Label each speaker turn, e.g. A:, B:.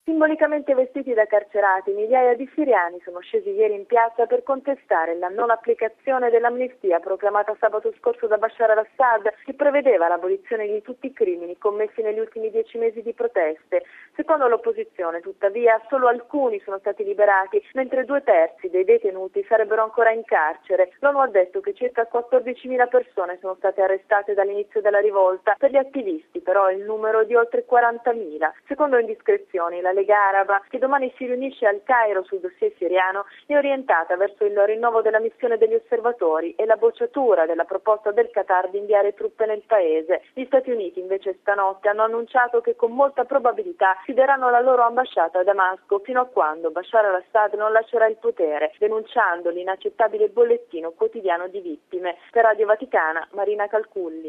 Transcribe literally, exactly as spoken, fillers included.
A: Simbolicamente vestiti da carcerati, migliaia di siriani sono scesi ieri in piazza per contestare la non applicazione dell'amnistia proclamata sabato scorso da Bashar al-Assad, che prevedeva l'abolizione di tutti i crimini commessi negli ultimi dieci mesi di proteste. Secondo l'opposizione, tuttavia, solo alcuni sono stati liberati, mentre due terzi dei detenuti sarebbero ancora in carcere. L'ONU ha detto che circa quattordicimila persone sono state arrestate dall'inizio della rivolta. Per gli attivisti, però, il numero è di oltre quarantamila. Secondo indiscrezioni, la Lega Araba, che domani si riunisce al Cairo sul dossier siriano, è orientata verso il rinnovo della missione degli osservatori e la bocciatura della proposta del Qatar di inviare truppe nel paese. Gli Stati Uniti invece stanotte hanno annunciato che con molta probabilità chiuderanno la loro ambasciata a Damasco fino a quando Bashar al-Assad non lascerà il potere, denunciando l'inaccettabile bollettino quotidiano di vittime. Per Radio Vaticana, Marina Calculli.